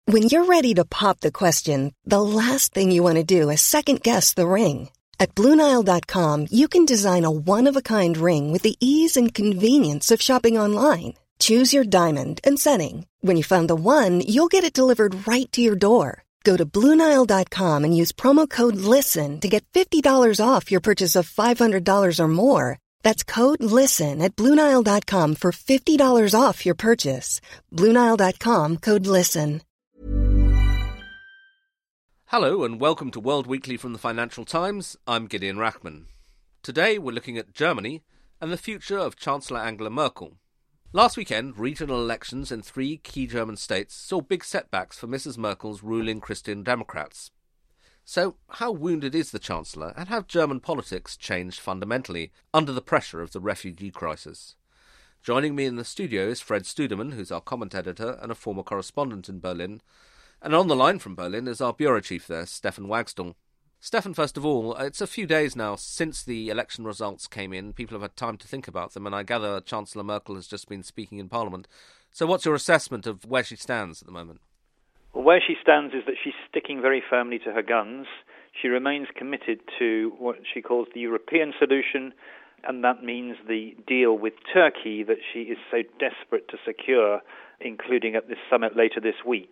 When you're ready to pop the question, the last thing you want to do is second-guess the ring. At BlueNile.com, you can design a one-of-a-kind ring with the ease and convenience of shopping online. Choose your diamond and setting. When you find the one, you'll get it delivered right to your door. Go to BlueNile.com and use promo code LISTEN to get $50 off your purchase of $500 or more. That's code LISTEN at BlueNile.com for $50 off your purchase. BlueNile.com, code LISTEN. Hello and welcome to World Weekly from the Financial Times. I'm Gideon Rachman. Today we're looking at Germany and the future of Chancellor Angela Merkel. Last weekend, regional elections in 3 key German states saw big setbacks for Mrs. Merkel's ruling Christian Democrats. So, how wounded is the Chancellor, and have German politics changed fundamentally under the pressure of the refugee crisis? Joining me in the studio is Fred Studemann, who's our comment editor and a former correspondent in Berlin. And on the line from Berlin is our bureau chief there, Stefan Wagstall. Stefan, first of all, it's a few days now since the election results came in. People have had time to think about them, and I gather Chancellor Merkel has just been speaking in Parliament. So what's your assessment of where she stands at the moment? Well, where she stands is that she's sticking very firmly to her guns. She remains committed to what she calls the European solution, and that means the deal with Turkey that she is so desperate to secure, including at this summit later this week.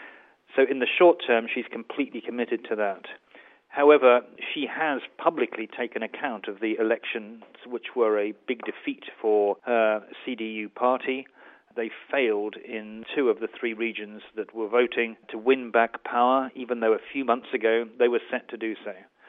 So in the short term, she's completely committed to that. However, she has publicly taken account of the elections, which were a big defeat for her CDU party. They failed in 2 of the 3 regions that were voting to win back power, even though a few months ago they were set to do so.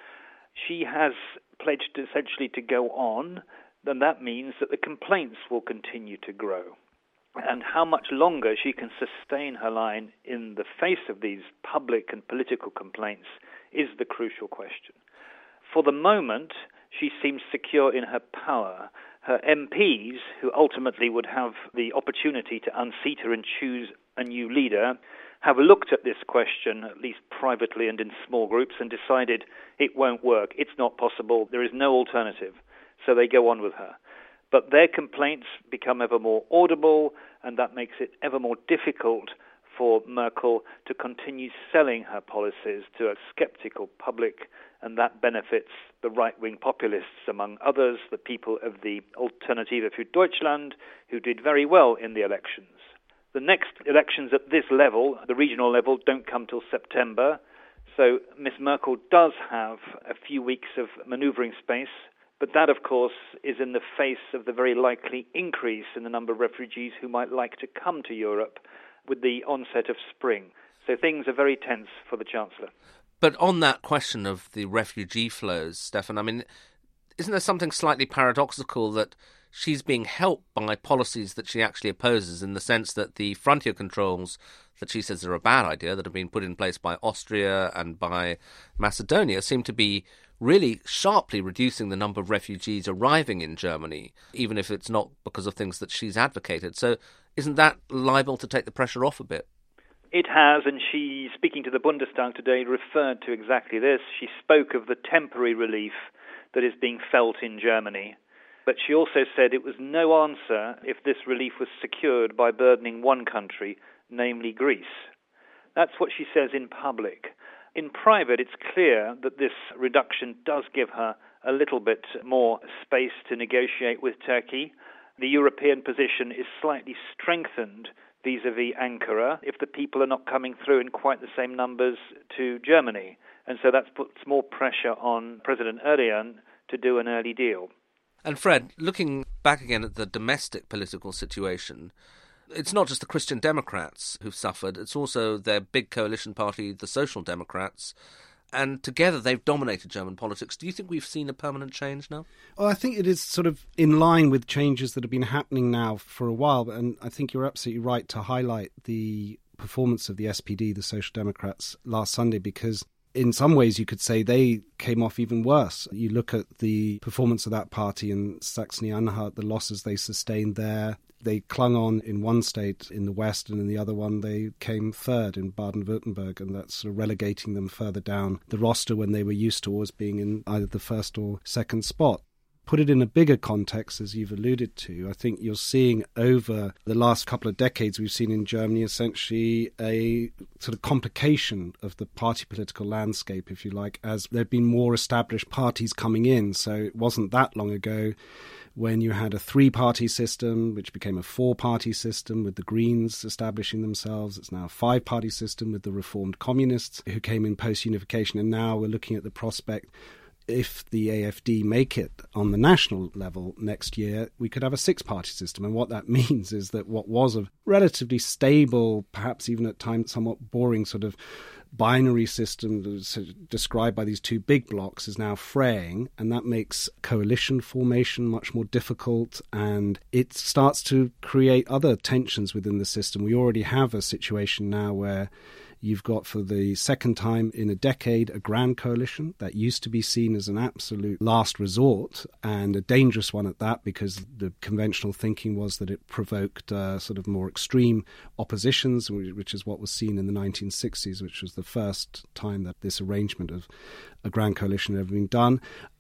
She has pledged essentially to go on, and that means that the complaints will continue to grow. And how much longer she can sustain her line in the face of these public and political complaints is the crucial question. For the moment, she seems secure in her power. Her MPs, who ultimately would have the opportunity to unseat her and choose a new leader, have looked at this question, at least privately and in small groups, and decided it won't work. It's not possible. There is no alternative. So they go on with her. But their complaints become ever more audible, and that makes it ever more difficult for Merkel to continue selling her policies to a skeptical public, and that benefits the right-wing populists, among others, the people of the Alternative für Deutschland, who did very well in the elections. The next elections at this level, the regional level, don't come till September, so Miss Merkel does have a few weeks of manoeuvring space. But that, of course, is in the face of the very likely increase in the number of refugees who might like to come to Europe with the onset of spring. So things are very tense for the Chancellor. But on that question of the refugee flows, Stefan, I mean, isn't there something slightly paradoxical that she's being helped by policies that she actually opposes, in the sense that the frontier controls that she says are a bad idea, that have been put in place by Austria and by Macedonia, seem to be really sharply reducing the number of refugees arriving in Germany, even if it's not because of things that she's advocated. So isn't that liable to take the pressure off a bit? It has, and she, speaking to the Bundestag today, referred to exactly this. She spoke of the temporary relief that is being felt in Germany. But she also said it was no answer if this relief was secured by burdening one country, namely Greece. That's what she says in public. In private, it's clear that this reduction does give her a little bit more space to negotiate with Turkey. The European position is slightly strengthened vis-à-vis Ankara if the people are not coming through in quite the same numbers to Germany. And so that puts more pressure on President Erdogan to do an early deal. And Fred, looking back again at the domestic political situation, it's not just the Christian Democrats who've suffered, it's also their big coalition party, the Social Democrats, and together they've dominated German politics. Do you think we've seen a permanent change now? Well, I think it is sort of in line with changes that have been happening now for a while, and I think you're absolutely right to highlight the performance of the SPD, the Social Democrats, last Sunday, because in some ways you could say they came off even worse. You look at the performance of that party in Saxony-Anhalt, the losses they sustained there. They clung on in one state in the west, and in the other one they came third in Baden-Württemberg, and that's sort of relegating them further down the roster when they were used to always being in either the first or second spot. put it in a bigger context, as you've alluded to, I think you're seeing over the last couple of decades, we've seen in Germany essentially a sort of complication of the party political landscape, if you like, as there have been more established parties coming in. So it wasn't that long ago when you had a three-party system, which became a four-party system with the Greens establishing themselves. It's now a five-party system with the Reformed Communists who came in post-unification. And now we're looking at the prospect, if the AfD make it on the national level next year, we could have a six-party system. And what that means is that what was a relatively stable, perhaps even at times somewhat boring sort of binary system that was described by these two big blocks is now fraying, and that makes coalition formation much more difficult, and it starts to create other tensions within the system. We already have a situation now where you've got, for the second time in a decade, a grand coalition that used to be seen as an absolute last resort, and a dangerous one at that, because the conventional thinking was that it provoked sort of more extreme oppositions, which is what was seen in the 1960s, which was the first time that this arrangement of a grand coalition had ever been done.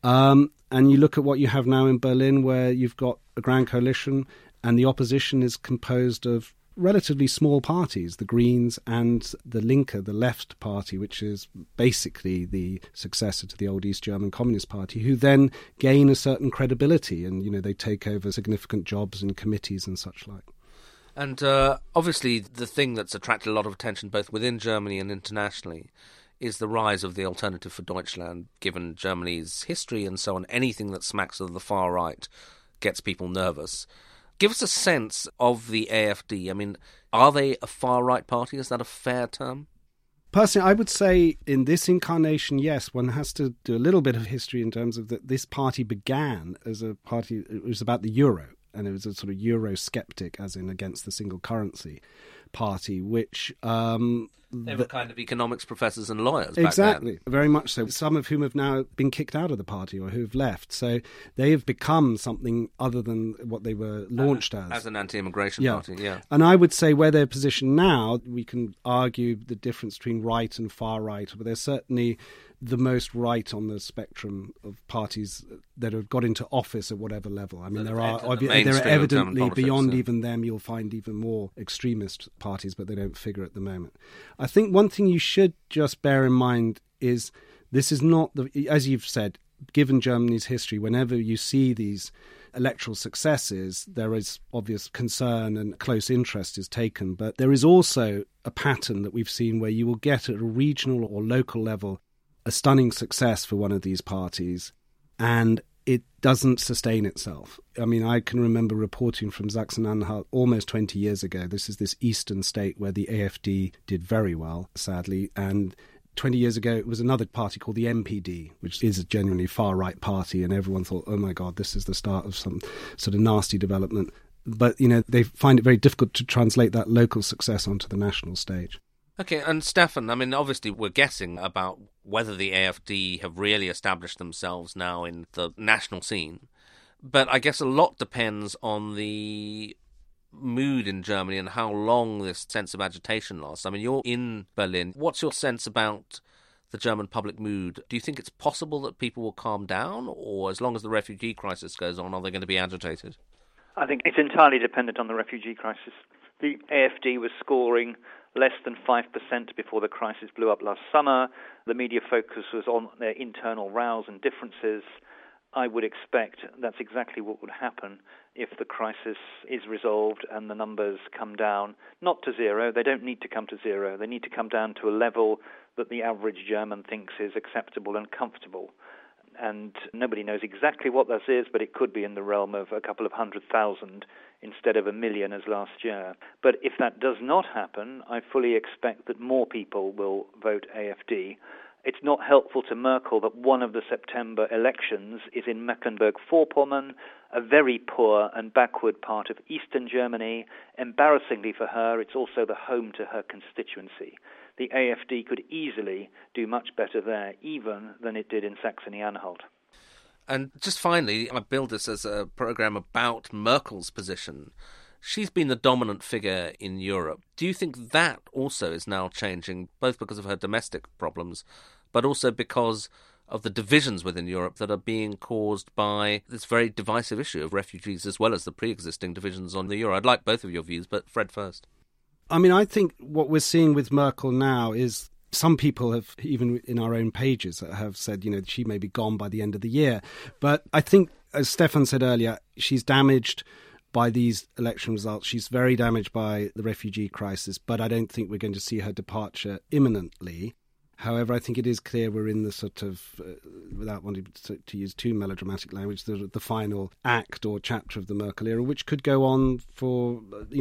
And you look at what you have now in Berlin, where you've got a grand coalition and the opposition is composed of relatively small parties, the Greens and the Linke, the left party, which is basically the successor to the old East German Communist Party, who then gain a certain credibility and, you know, they take over significant jobs and committees and such like. And obviously the thing that's attracted a lot of attention both within Germany and internationally is the rise of the Alternative for Deutschland, given Germany's history and so on. Anything that smacks of the far right gets people nervous. Give us a sense of the AfD. I mean, are they a far-right party? Is that a fair term? Personally, I would say in this incarnation, yes. One has to do a little bit of history in terms of that this party began as a party, it was about the euro, and it was a sort of Eurosceptic, as in against the single currency party, which they were kind of economics professors and lawyers exactly back then. Very much so, some of whom have now been kicked out of the party or who've left, so they have become something other than what they were launched as an anti-immigration party. And I would say where they're positioned now, we can argue the difference between right and far right, but they're certainly the most right on the spectrum of parties that have got into office at whatever level. I mean, there are evidently beyond even them, you'll find even more extremist parties, but they don't figure at the moment. I think one thing you should just bear in mind is this is not, as you've said, given Germany's history, whenever you see these electoral successes, there is obvious concern and close interest is taken. But there is also a pattern that we've seen where you will get at a regional or local level a stunning success for one of these parties, and it doesn't sustain itself. I mean, I can remember reporting from Sachsen-Anhalt almost 20 years ago. This is this eastern state where the AfD did very well, sadly, and 20 years ago it was another party called the MPD, which is a genuinely far-right party, and everyone thought, oh my God, this is the start of some sort of nasty development. But, you know, they find it very difficult to translate that local success onto the national stage. Okay, and Stefan, I mean, obviously we're guessing about whether the AfD have really established themselves now in the national scene, but I guess a lot depends on the mood in Germany and how long this sense of agitation lasts. I mean, you're in Berlin. What's your sense about the German public mood? Do you think it's possible that people will calm down, or as long as the refugee crisis goes on, are they going to be agitated? I think it's entirely dependent on the refugee crisis. The AfD was scoring less than 5% before the crisis blew up last summer. The media focus was on their internal rows and differences. I would expect that's exactly what would happen if the crisis is resolved and the numbers come down, not to zero. They don't need to come to zero. They need to come down to a level that the average German thinks is acceptable and comfortable. And nobody knows exactly what that is, but it could be in the realm of a couple of 100,000 instead of 1 million as last year. But if that does not happen, I fully expect that more people will vote AfD. It's not helpful to Merkel that one of the September elections is in Mecklenburg-Vorpommern, a very poor and backward part of eastern Germany. Embarrassingly for her, it's also the home to her constituency. The AfD could easily do much better there, even than it did in Saxony-Anhalt. And just finally, I build this as a programme about Merkel's position. She's been the dominant figure in Europe. Do you think that also is now changing, both because of her domestic problems, but also because of the divisions within Europe that are being caused by this very divisive issue of refugees as well as the pre-existing divisions on the euro. I'd like both of your views, but Fred first. I mean, I think what we're seeing with Merkel now is some people have, even in our own pages, have said, she may be gone by the end of the year. But I think, as Stefan said earlier, she's damaged by these election results. She's very damaged by the refugee crisis, but I don't think we're going to see her departure imminently. However, I think it is clear we're in the sort of, without wanting to use too melodramatic language, the final act or chapter of the Merkel era, which could go on for,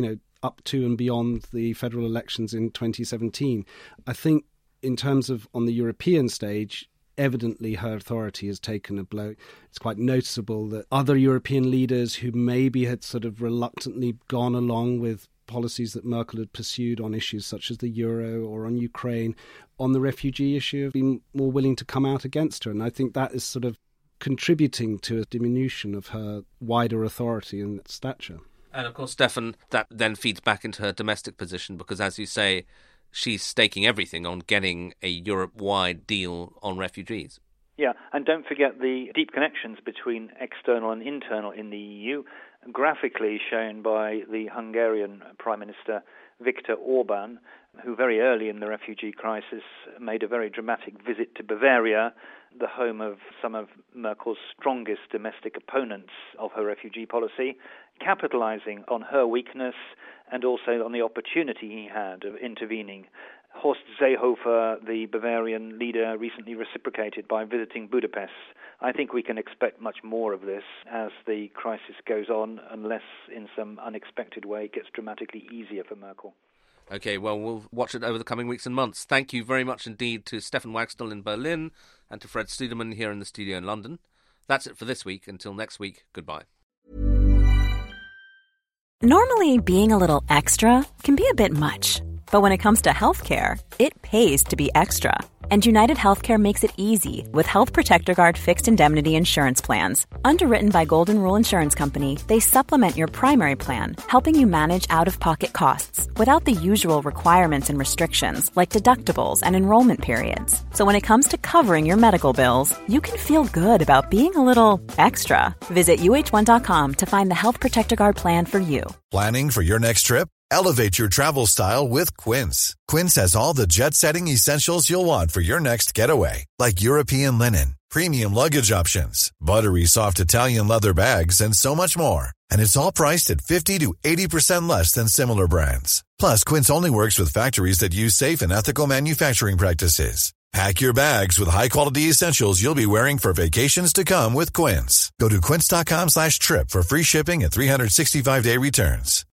up to and beyond the federal elections in 2017. I think in terms of on the European stage, evidently her authority has taken a blow. It's quite noticeable that other European leaders who maybe had sort of reluctantly gone along with policies that Merkel had pursued on issues such as the euro or on Ukraine, on the refugee issue, have been more willing to come out against her. And I think that is sort of contributing to a diminution of her wider authority and stature. And of course, Stefan, that then feeds back into her domestic position because, as you say, she's staking everything on getting a Europe-wide deal on refugees. Yeah, and don't forget the deep connections between external and internal in the EU, graphically shown by the Hungarian Prime Minister Viktor Orban, who very early in the refugee crisis made a very dramatic visit to Bavaria, the home of some of Merkel's strongest domestic opponents of her refugee policy, capitalizing on her weakness and also on the opportunity he had of intervening. Horst Seehofer, the Bavarian leader, recently reciprocated by visiting Budapest. I think we can expect much more of this as the crisis goes on, unless in some unexpected way it gets dramatically easier for Merkel. OK, well, we'll watch it over the coming weeks and months. Thank you very much indeed to Stefan Wagstall in Berlin and to Fred Studeman here in the studio in London. That's it for this week. Until next week, goodbye. Normally, being a little extra can be a bit much. But when it comes to healthcare, it pays to be extra. And United Healthcare makes it easy with Health Protector Guard fixed indemnity insurance plans. Underwritten by Golden Rule Insurance Company, they supplement your primary plan, helping you manage out-of-pocket costs without the usual requirements and restrictions like deductibles and enrollment periods. So when it comes to covering your medical bills, you can feel good about being a little extra. Visit UH1.com to find the Health Protector Guard plan for you. Planning for your next trip? Elevate your travel style with Quince. Quince has all the jet-setting essentials you'll want for your next getaway, like European linen, premium luggage options, buttery soft Italian leather bags, and so much more. And it's all priced at 50 to 80% less than similar brands. Plus, Quince only works with factories that use safe and ethical manufacturing practices. Pack your bags with high-quality essentials you'll be wearing for vacations to come with Quince. Go to quince.com/trip for free shipping and 365-day returns.